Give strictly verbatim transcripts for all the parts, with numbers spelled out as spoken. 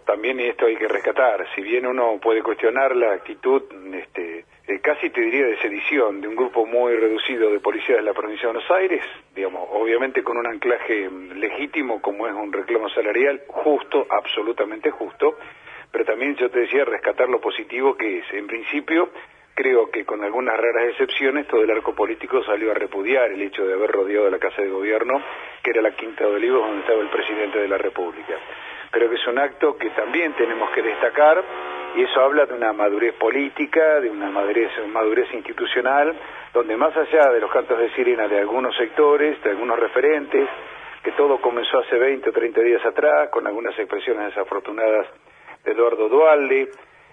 también esto hay que rescatar. Si bien uno puede cuestionar la actitud, este, eh, casi te diría de sedición, de un grupo muy reducido de policías de la provincia de Buenos Aires, digamos, obviamente con un anclaje legítimo como es un reclamo salarial justo, absolutamente justo, pero también yo te decía rescatar lo positivo que es. En principio, creo que con algunas raras excepciones, todo el arco político salió a repudiar el hecho de haber rodeado la Casa de Gobierno, que era la Quinta de Olivos, donde estaba el presidente de la República. Creo que es un acto que también tenemos que destacar, y eso habla de una madurez política, de una madurez, madurez institucional, donde más allá de los cantos de sirena de algunos sectores, de algunos referentes, que todo comenzó hace veinte o treinta días atrás, con algunas expresiones desafortunadas de Eduardo Duhalde,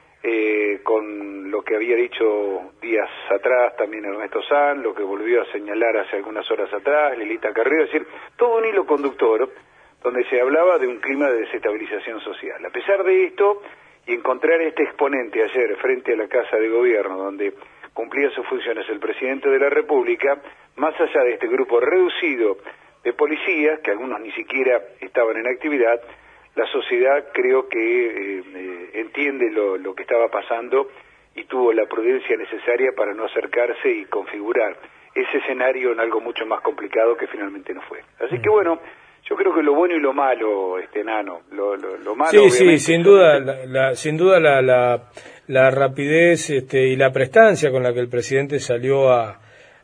Eh, con lo que había dicho días atrás también Ernesto Sanz, lo que volvió a señalar hace algunas horas atrás Lilita Carrillo, es decir, todo un hilo conductor donde se hablaba de un clima de desestabilización social. A pesar de esto, y encontrar este exponente ayer frente a la Casa de Gobierno, donde cumplía sus funciones el presidente de la República, más allá de este grupo reducido de policías, que algunos ni siquiera estaban en actividad, la sociedad creo que eh, eh, entiende lo, lo que estaba pasando y tuvo la prudencia necesaria para no acercarse y configurar ese escenario en algo mucho más complicado que finalmente no fue. Así que bueno, yo creo que lo bueno y lo malo, este Nano, lo, lo, lo malo... Sí, sí, sin duda, la, la, sin duda la, la, la rapidez este, y la prestancia con la que el presidente salió a,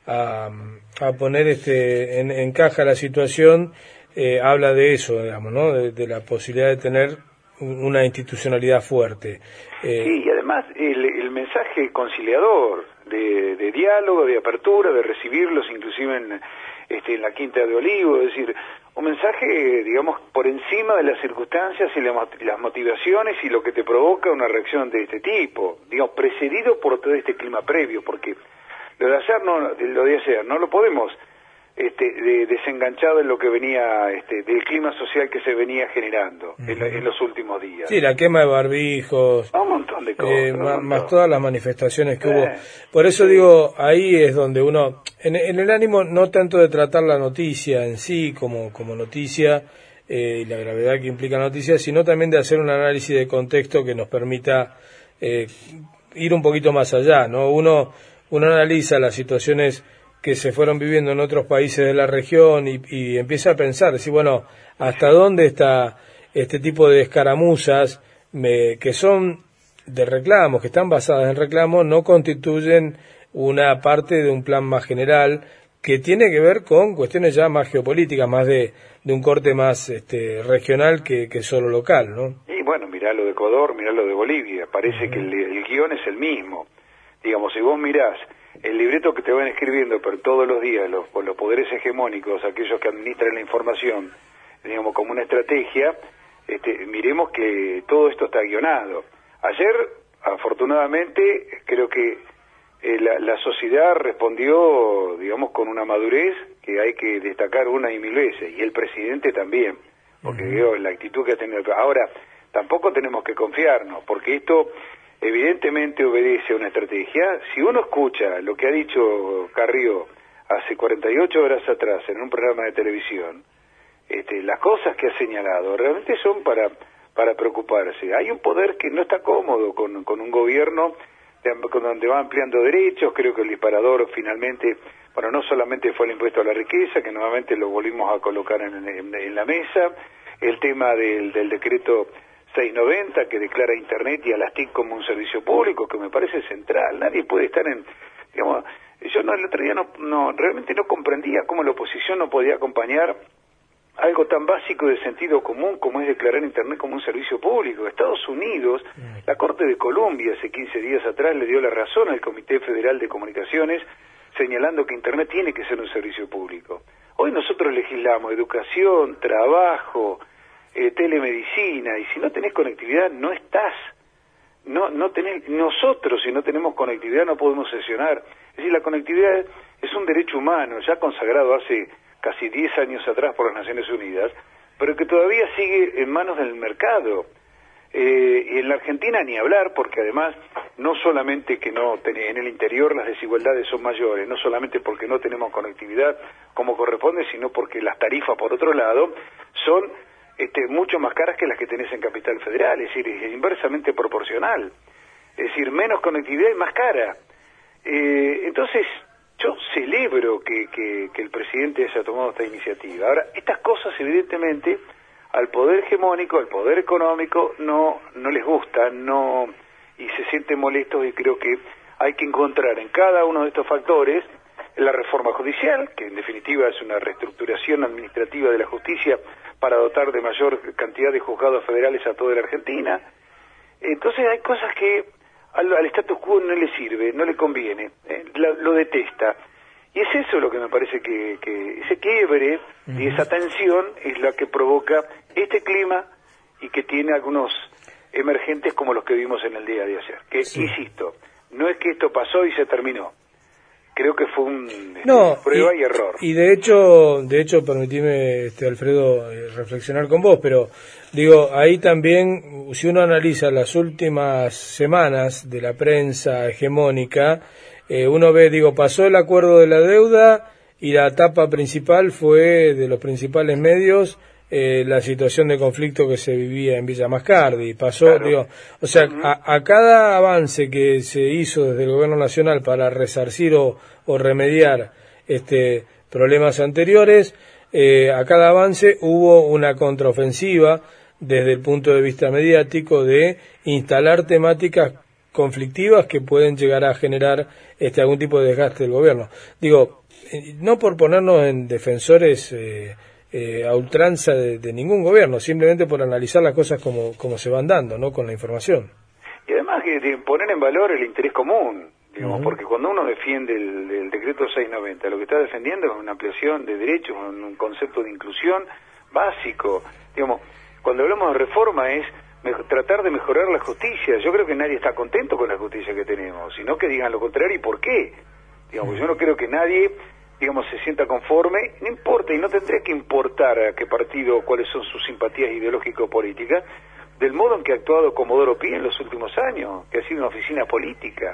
a, a poner este, en, en caja la situación... Eh, habla de eso, digamos, ¿no? De, de la posibilidad de tener una institucionalidad fuerte. Eh, sí, y además el, el mensaje conciliador de, de diálogo, de apertura, de recibirlos inclusive en, este, en la Quinta de Olivos, es decir, un mensaje, digamos, por encima de las circunstancias y la, las motivaciones y lo que te provoca una reacción de este tipo, digamos, precedido por todo este clima previo, porque lo de ayer no, lo de ayer no lo podemos... Este, de, desenganchado en lo que venía, este, del clima social que se venía generando uh-huh. en, en los últimos días. Sí, la quema de barbijos, un montón de cosas, eh, un más, montón. más todas las manifestaciones que eh, hubo. Por eso sí. digo, ahí es donde uno, en, en el ánimo no tanto de tratar la noticia en sí como, como noticia eh, y la gravedad que implica la noticia, sino también de hacer un análisis de contexto que nos permita eh, ir un poquito más allá, ¿no? Uno, uno analiza las situaciones que se fueron viviendo en otros países de la región y, y empieza a pensar, decir, bueno, ¿hasta dónde está este tipo de escaramuzas me, que son de reclamos, que están basadas en reclamos, no constituyen una parte de un plan más general que tiene que ver con cuestiones ya más geopolíticas, más de, de un corte más este, regional que, que solo local, ¿no? Y bueno, mirá lo de Ecuador, mirá lo de Bolivia, parece uh-huh. que el, el guión es el mismo. Digamos, si vos mirás el libreto que te van escribiendo pero todos los días los, los poderes hegemónicos, aquellos que administran la información, digamos, como una estrategia, este, miremos que todo esto está guionado. Ayer, afortunadamente, creo que eh, la, la sociedad respondió, digamos, con una madurez que hay que destacar una y mil veces, y el presidente también, porque uh-huh. digo, la actitud que ha tenido. Ahora, tampoco tenemos que confiarnos, porque esto evidentemente obedece a una estrategia. Si uno escucha lo que ha dicho Carrillo hace cuarenta y ocho horas atrás en un programa de televisión, este, las cosas que ha señalado realmente son para para preocuparse. Hay un poder que no está cómodo con, con un gobierno de, con donde va ampliando derechos. Creo que el disparador finalmente, bueno, no solamente fue el impuesto a la riqueza, que nuevamente lo volvimos a colocar en, en, en la mesa, el tema del, del decreto seiscientos noventa que declara Internet y a las T I C como un servicio público, que me parece central. Nadie puede estar en, digamos, yo no, el otro día no, no, realmente no comprendía cómo la oposición no podía acompañar algo tan básico de sentido común como es declarar Internet como un servicio público. Estados Unidos, la Corte de Columbia hace quince días atrás le dio la razón al Comité Federal de Comunicaciones señalando que Internet tiene que ser un servicio público. Hoy nosotros legislamos educación, trabajo, Eh, telemedicina, y si no tenés conectividad no estás, no no tenés, nosotros si no tenemos conectividad no podemos sesionar. Es decir, la conectividad es un derecho humano ya consagrado hace casi diez años atrás por las Naciones Unidas, pero que todavía sigue en manos del mercado. Eh, y en la Argentina ni hablar, porque además no solamente que no ten, en el interior las desigualdades son mayores, no solamente porque no tenemos conectividad como corresponde, sino porque las tarifas por otro lado son este, mucho más caras que las que tenés en Capital Federal, es decir, es inversamente proporcional. Es decir, menos conectividad y más cara. Eh, entonces, yo celebro que, que, que el presidente haya tomado esta iniciativa. Ahora, estas cosas evidentemente al poder hegemónico, al poder económico, no, no les gusta, no, y se sienten molestos, y creo que hay que encontrar en cada uno de estos factores la reforma judicial, que en definitiva es una reestructuración administrativa de la justicia para dotar de mayor cantidad de juzgados federales a toda la Argentina. Entonces hay cosas que al, al status quo no le sirve, no le conviene, eh, la, lo detesta. Y es eso lo que me parece que, que ese quiebre y esa tensión es la que provoca este clima y que tiene algunos emergentes como los que vimos en el día de ayer. Que, sí. Insisto, no es que esto pasó y se terminó. Creo que fue un este, no, prueba y, y error. Y de hecho, de hecho, permitime, este, Alfredo, eh, reflexionar con vos, pero digo, ahí también, si uno analiza las últimas semanas de la prensa hegemónica, eh, uno ve, digo, pasó el acuerdo de la deuda y la etapa principal fue de los principales medios eh, la situación de conflicto que se vivía en Villa Mascardi. Pasó, claro. digo, o sea, uh-huh. a, a cada avance que se hizo desde el gobierno nacional para resarcir o, o remediar este problemas anteriores, eh, a cada avance hubo una contraofensiva desde el punto de vista mediático de instalar temáticas conflictivas que pueden llegar a generar este algún tipo de desgaste del gobierno. Digo, eh, no por ponernos en defensores eh, eh, a ultranza de, de ningún gobierno, simplemente por analizar las cosas como, como se van dando, ¿no? Con la información. Y además que de poner en valor el interés común, digamos, uh-huh. porque cuando uno defiende el, el decreto seiscientos noventa, lo que está defendiendo es una ampliación de derechos, un, un concepto de inclusión básico. Digamos, cuando hablamos de reforma es tratar de mejorar la justicia. Yo creo que nadie está contento con la justicia que tenemos, sino que digan lo contrario y por qué. Digamos, yo no creo que nadie, digamos, se sienta conforme, no importa, y no tendría que importar a qué partido, cuáles son sus simpatías ideológico-políticas, del modo en que ha actuado Comodoro Pi en los últimos años, que ha sido una oficina política.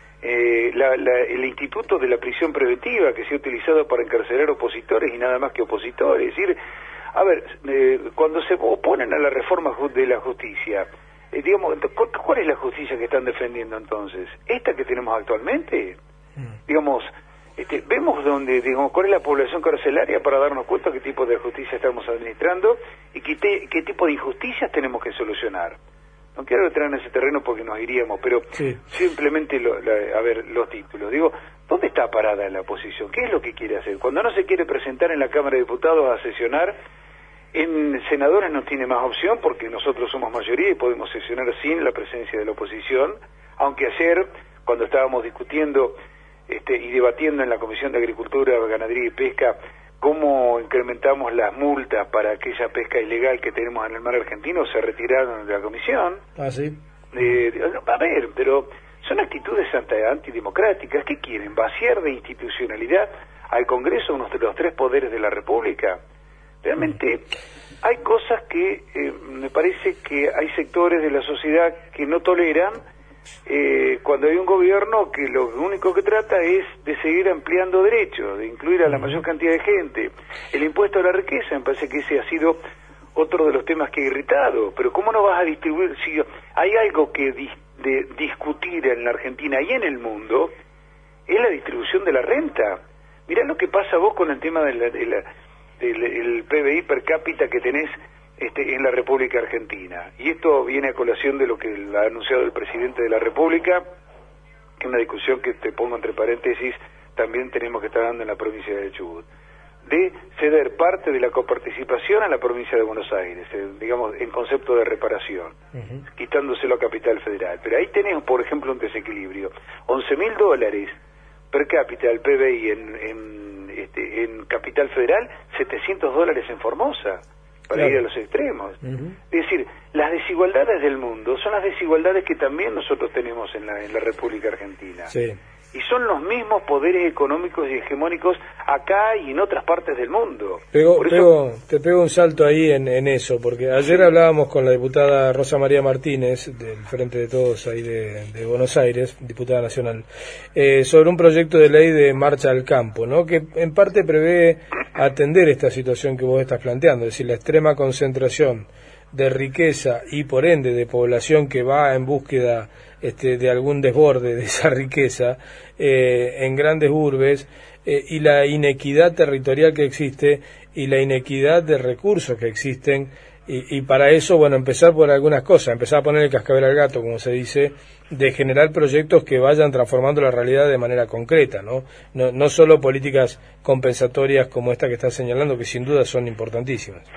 Eh, la, la, el instituto de la prisión preventiva, que se ha utilizado para encarcelar opositores y nada más que opositores. Es decir, a ver, eh, cuando se oponen a la reforma de la justicia, eh, digamos, ¿cuál es la justicia que están defendiendo entonces? ¿Esta que tenemos actualmente? Mm. Digamos, este, vemos donde, digamos, cuál es la población carcelaria para darnos cuenta qué tipo de justicia estamos administrando y qué, te, qué tipo de injusticias tenemos que solucionar. No quiero entrar en ese terreno porque nos iríamos, pero sí. simplemente, lo, la, a ver, los títulos. Digo, ¿dónde está parada la oposición? ¿Qué es lo que quiere hacer? Cuando no se quiere presentar en la Cámara de Diputados a sesionar, en senadores no tiene más opción porque nosotros somos mayoría y podemos sesionar sin la presencia de la oposición, aunque ayer, cuando estábamos discutiendo este, y debatiendo en la Comisión de Agricultura, Ganadería y Pesca cómo incrementamos las multas para aquella pesca ilegal que tenemos en el mar argentino, se retiraron de la comisión. Ah, sí. Eh, a ver, pero son actitudes antidemocráticas. ¿Qué quieren? ¿Vaciar de institucionalidad al Congreso, uno de los tres poderes de la República? Realmente hay cosas que eh, me parece que hay sectores de la sociedad que no toleran eh, cuando hay un gobierno que lo único que trata es de seguir ampliando derechos, de incluir a la mayor cantidad de gente. El impuesto a la riqueza, me parece que ese ha sido otro de los temas que ha irritado. Pero ¿cómo no vas a distribuir? Si hay algo que dis, de discutir en la Argentina y en el mundo, es la distribución de la renta. Mirá lo que pasa vos con el tema de la, de la El, el P B I per cápita que tenés este, en la República Argentina. Y esto viene a colación de lo que ha anunciado el presidente de la República, que es una discusión que te pongo entre paréntesis, también tenemos que estar dando en la provincia de Chubut, de ceder parte de la coparticipación a la provincia de Buenos Aires, eh, digamos, en concepto de reparación, uh-huh. quitándoselo a Capital Federal. Pero ahí tenemos, por ejemplo, un desequilibrio. once mil dólares per cápita del P B I en... en Este, en Capital Federal, setecientos dólares en Formosa, para claro. ir a los extremos. Uh-huh. Es decir, las desigualdades del mundo son las desigualdades que también nosotros tenemos en la, en la República Argentina. Sí. Y son los mismos poderes económicos y hegemónicos acá y en otras partes del mundo. Pego, Por eso... pego, te pego un salto ahí en, en eso, porque ayer hablábamos con la diputada Rosa María Martínez, del Frente de Todos ahí de, de Buenos Aires, diputada nacional, eh, sobre un proyecto de ley de marcha al campo, ¿no? Que en parte prevé atender esta situación que vos estás planteando, es decir, la extrema concentración de riqueza y por ende de población que va en búsqueda este, de algún desborde de esa riqueza eh, en grandes urbes eh, y la inequidad territorial que existe y la inequidad de recursos que existen y, y para eso, bueno, empezar por algunas cosas, empezar a poner el cascabel al gato, como se dice, de generar proyectos que vayan transformando la realidad de manera concreta, ¿no? No, no solo políticas compensatorias como esta que está señalando, que sin duda son importantísimas.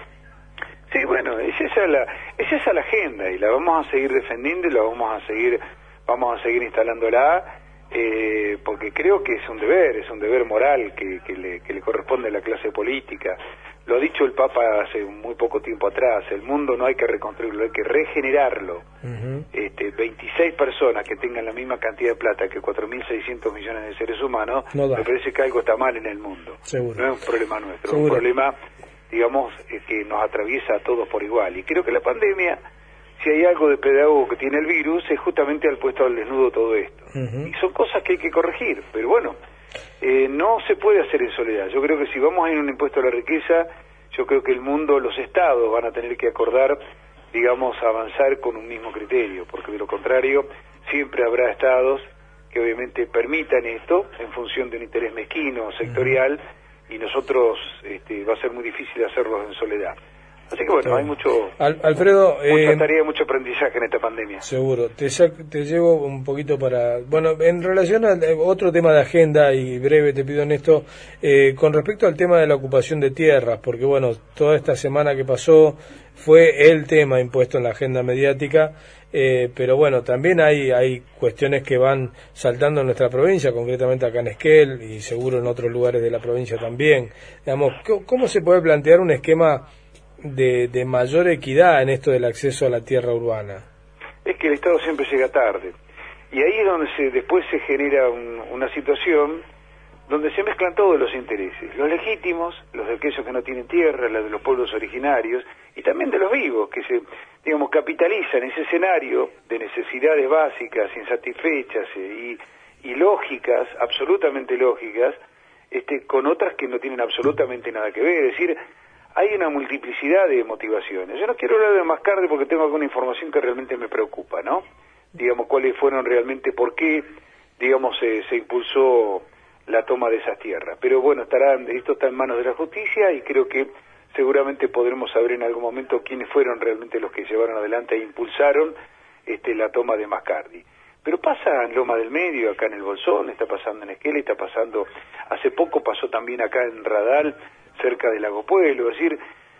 Sí, bueno, es esa la, es esa la agenda y la vamos a seguir defendiendo y la vamos a seguir, vamos a seguir instalándola, eh, porque creo que es un deber, es un deber moral que, que, le, que le corresponde a la clase política. Lo ha dicho el Papa hace muy poco tiempo atrás, el mundo no hay que reconstruirlo, hay que regenerarlo. Uh-huh. este, veintiséis personas que tengan la misma cantidad de plata que cuatro mil seiscientos millones de seres humanos, no me parece que algo está mal en el mundo. Seguro. No es un problema nuestro, es un problema, digamos, eh, que nos atraviesa a todos por igual. Y creo que la pandemia, si hay algo de pedagogo que tiene el virus, es justamente haber puesto al desnudo todo esto. Uh-huh. Y son cosas que hay que corregir, pero bueno, eh, no se puede hacer en soledad. Yo creo que si vamos a ir a un impuesto a la riqueza, yo creo que el mundo, los estados van a tener que acordar, digamos, avanzar con un mismo criterio, porque de lo contrario siempre habrá estados que obviamente permitan esto en función de un interés mezquino, sectorial, uh-huh. y nosotros este, va a ser muy difícil hacerlo en soledad. Así que bueno, hay mucho, Al, Alfredo, mucha eh, tarea, mucho aprendizaje en esta pandemia. Seguro. Te, te llevo un poquito para... Bueno, en relación a otro tema de agenda, y breve te pido en esto, eh, con respecto al tema de la ocupación de tierras, porque bueno, toda esta semana que pasó fue el tema impuesto en la agenda mediática, eh, pero bueno, también hay, hay cuestiones que van saltando en nuestra provincia, concretamente acá en Esquel, y seguro en otros lugares de la provincia también. Digamos, ¿cómo se puede plantear un esquema De, de mayor equidad en esto del acceso a la tierra urbana? Es que el Estado siempre llega tarde y ahí es donde se, después se genera un, una situación donde se mezclan todos los intereses, los legítimos, los de aquellos que no tienen tierra, los de los pueblos originarios y también de los vivos que se, digamos, capitalizan ese escenario de necesidades básicas, insatisfechas y, y lógicas, absolutamente lógicas, este, con otras que no tienen absolutamente nada que ver. Es decir, hay una multiplicidad de motivaciones. Yo no quiero hablar de Mascardi porque tengo alguna información que realmente me preocupa, ¿no? Digamos, cuáles fueron realmente, por qué, digamos, se, se impulsó la toma de esas tierras. Pero bueno, estará, esto está en manos de la justicia y creo que seguramente podremos saber en algún momento quiénes fueron realmente los que llevaron adelante e impulsaron este, la toma de Mascardi. Pero pasa en Loma del Medio, acá en el Bolsón, está pasando en Esquel, está pasando, hace poco pasó también acá en Radal, cerca del Lago Pueblo. Es decir,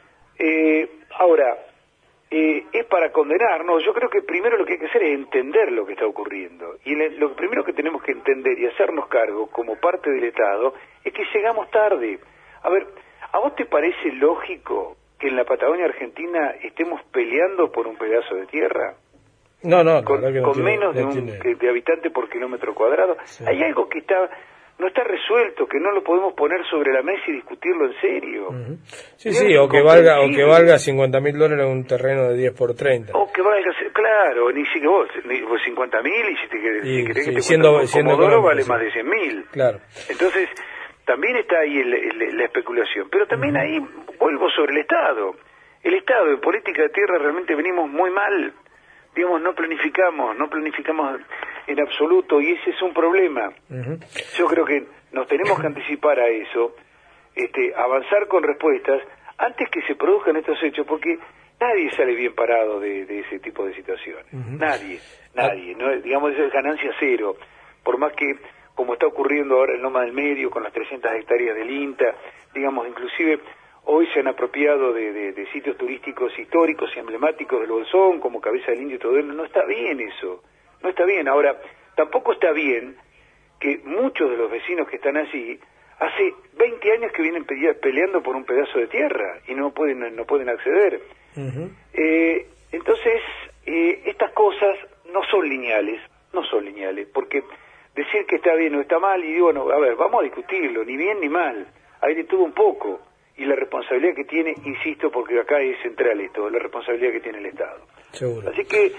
eh, ahora, eh, es para condenarnos. Yo creo que primero lo que hay que hacer es entender lo que está ocurriendo. Y le, lo primero que tenemos que entender y hacernos cargo como parte del Estado es que llegamos tarde. A ver, ¿a vos te parece lógico que en la Patagonia Argentina estemos peleando por un pedazo de tierra? No, no, con, que no con tiene, menos no de un tiene... de habitante por kilómetro cuadrado. Sí. Hay algo que está no está resuelto, que no lo podemos poner sobre la mesa y discutirlo en serio. Uh-huh. Sí, sí, o que valga o que valga cincuenta mil dólares un terreno de diez por treinta. O que valga, claro, ni siquiera vos, ni cincuenta mil y si te querés, y, si querés sí, que te siendo, cuesta siendo Comodoro vale sí. más de cien mil. Claro. Entonces, también está ahí el, el, la especulación, pero también uh-huh. ahí vuelvo sobre el Estado. El Estado en política de tierra realmente venimos muy mal. Digamos, no planificamos, no planificamos en absoluto y ese es un problema. Uh-huh. Yo creo que nos tenemos que anticipar a eso, este, avanzar con respuestas antes que se produzcan estos hechos, porque nadie sale bien parado de, de ese tipo de situaciones. Uh-huh. Nadie, nadie. No, digamos, eso es ganancia cero. Por más que, como está ocurriendo ahora en Loma del Medio, con las trescientas hectáreas del INTA, digamos, inclusive hoy se han apropiado de, de, de sitios turísticos históricos y emblemáticos del Bolsón, como Cabeza del Indio y todo eso. No está bien eso, no está bien. Ahora, tampoco está bien que muchos de los vecinos que están allí, hace veinte años que vienen peleando por un pedazo de tierra y no pueden no pueden acceder. Uh-huh. Eh, entonces, eh, estas cosas no son lineales, no son lineales, porque decir que está bien o está mal, y digo, bueno, a ver, vamos a discutirlo, ni bien ni mal, hay de todo un poco. Y la responsabilidad que tiene, insisto, porque acá es central esto, la responsabilidad que tiene el Estado. Seguro. Así que,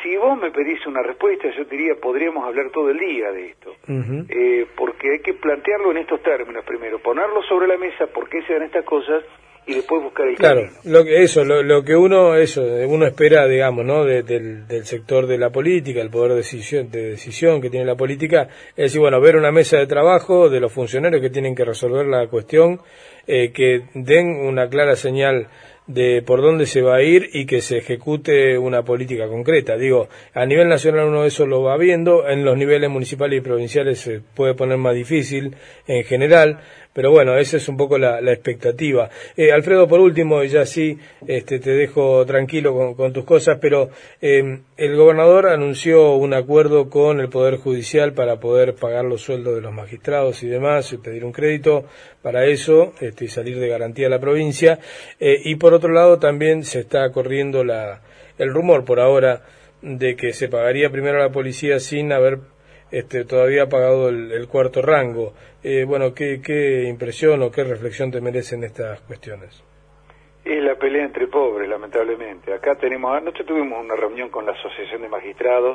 si vos me pedís una respuesta, yo te diría, podríamos hablar todo el día de esto. Uh-huh. eh, porque hay que plantearlo en estos términos primero, ponerlo sobre la mesa, por qué se dan estas cosas, y después buscar el claro, camino. Lo que, eso, lo, lo que uno eso uno espera, digamos, ¿no? De, del, del sector de la política, el poder de decisión, de decisión que tiene la política, es decir, bueno, ver una mesa de trabajo de los funcionarios que tienen que resolver la cuestión, eh, que den una clara señal de por dónde se va a ir y que se ejecute una política concreta. Digo, a nivel nacional uno eso lo va viendo, en los niveles municipales y provinciales se puede poner más difícil en general, pero bueno, esa es un poco la, la expectativa. Eh, Alfredo, por último, ya sí, este, te dejo tranquilo con, con tus cosas, pero eh, el gobernador anunció un acuerdo con el Poder Judicial para poder pagar los sueldos de los magistrados y demás, y pedir un crédito para eso, este, y salir de garantía a la provincia, eh, y por otro lado también se está corriendo la, el rumor por ahora de que se pagaría primero a la policía sin haber Este, todavía ha pagado el, el cuarto rango. Eh, bueno, ¿qué, ¿qué impresión o qué reflexión te merecen estas cuestiones? Es la pelea entre pobres, lamentablemente. Acá tenemos, anoche tuvimos una reunión con la Asociación de Magistrados,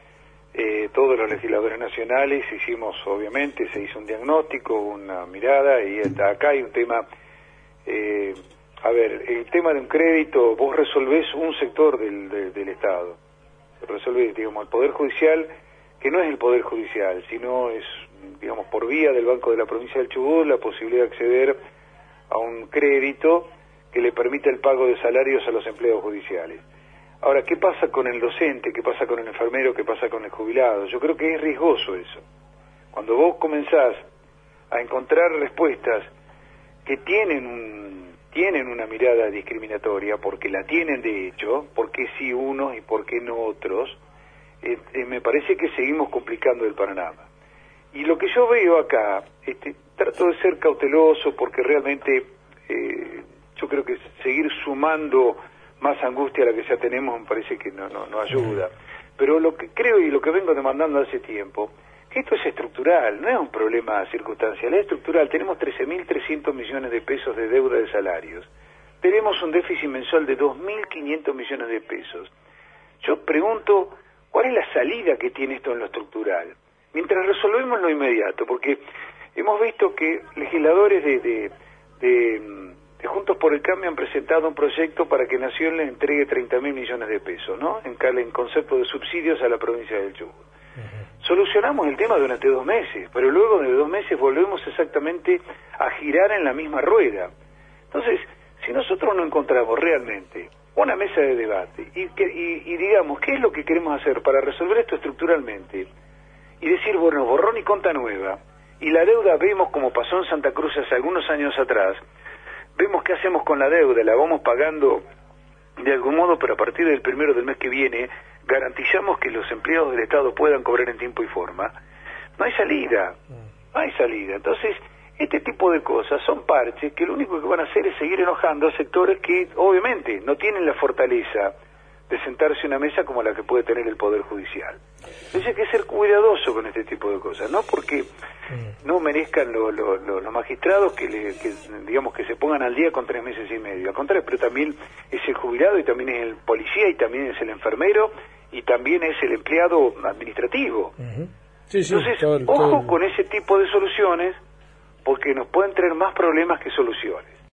eh, todos los legisladores nacionales, hicimos, obviamente, se hizo un diagnóstico, una mirada, y está, acá hay un tema, eh, a ver, el tema de un crédito, vos resolvés un sector del, del, del Estado, resolvés, digamos, el Poder Judicial, que no es el Poder Judicial, sino es, digamos, por vía del Banco de la Provincia del Chubut, la posibilidad de acceder a un crédito que le permita el pago de salarios a los empleados judiciales. Ahora, ¿qué pasa con el docente? ¿Qué pasa con el enfermero? ¿Qué pasa con el jubilado? Yo creo que es riesgoso eso. Cuando vos comenzás a encontrar respuestas que tienen un, tienen una mirada discriminatoria, porque la tienen de hecho, ¿por qué sí unos y por qué no otros?, Eh, eh, me parece que seguimos complicando el panorama. Y lo que yo veo acá, este, trato de ser cauteloso porque realmente eh, yo creo que seguir sumando más angustia a la que ya tenemos me parece que no, no, no ayuda. Pero lo que creo y lo que vengo demandando hace tiempo, que esto es estructural, no es un problema circunstancial, es estructural. Tenemos trece mil trescientos millones de pesos de deuda de salarios. Tenemos un déficit mensual de dos mil quinientos millones de pesos. Yo pregunto, ¿cuál es la salida que tiene esto en lo estructural? Mientras resolvemos lo inmediato, porque hemos visto que legisladores de, de, de, de Juntos por el Cambio han presentado un proyecto para que Nación le entregue treinta mil millones de pesos, ¿no? En, en concepto de subsidios a la provincia del Chubut. Uh-huh. Solucionamos el tema durante dos meses, pero luego de dos meses volvemos exactamente a girar en la misma rueda. Entonces, si nosotros no encontramos realmente una mesa de debate y, que, y, y digamos qué es lo que queremos hacer para resolver esto estructuralmente y decir, bueno, borrón y cuenta nueva, y la deuda vemos como pasó en Santa Cruz hace algunos años atrás, vemos qué hacemos con la deuda, la vamos pagando de algún modo, pero a partir del primero del mes que viene garantizamos que los empleados del Estado puedan cobrar en tiempo y forma. No hay salida, no hay salida. Entonces, este tipo de cosas son parches que lo único que van a hacer es seguir enojando a sectores que obviamente no tienen la fortaleza de sentarse en una mesa como la que puede tener el Poder Judicial. Entonces hay que ser cuidadoso con este tipo de cosas, no porque no merezcan lo, lo, lo, los magistrados que, le, que digamos que se pongan al día con tres meses y medio, al contrario, pero también es el jubilado y también es el policía y también es el enfermero y también es el empleado administrativo. Uh-huh. Sí, sí, entonces, todo, ojo todo... con ese tipo de soluciones, porque nos pueden traer más problemas que soluciones.